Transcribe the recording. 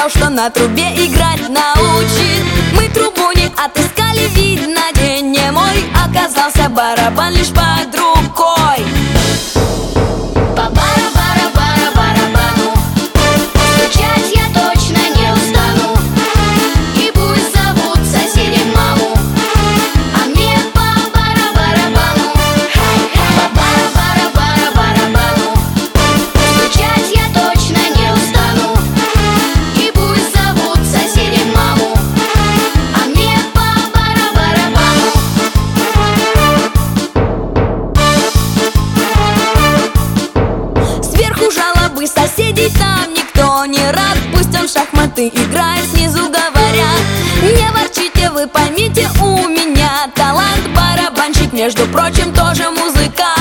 сказал, что на трубе играть научит. Мы трубу не отыскали, видно, день не мой. Оказался барабан лишь под рукой. По барабану стучать я точно не устану. И пусть зовут соседи маму, а мне по барабану. По барабану стучать я точно не устану. И пусть зовут соседи маму, а мне по барабану. Сверху жалобы соседей, там никто не рад. Пусть он в шахматы играет, снизу говорят: не ворчите, вы поймите, у меня талант. Барабанщик, между прочим, тоже музыкант.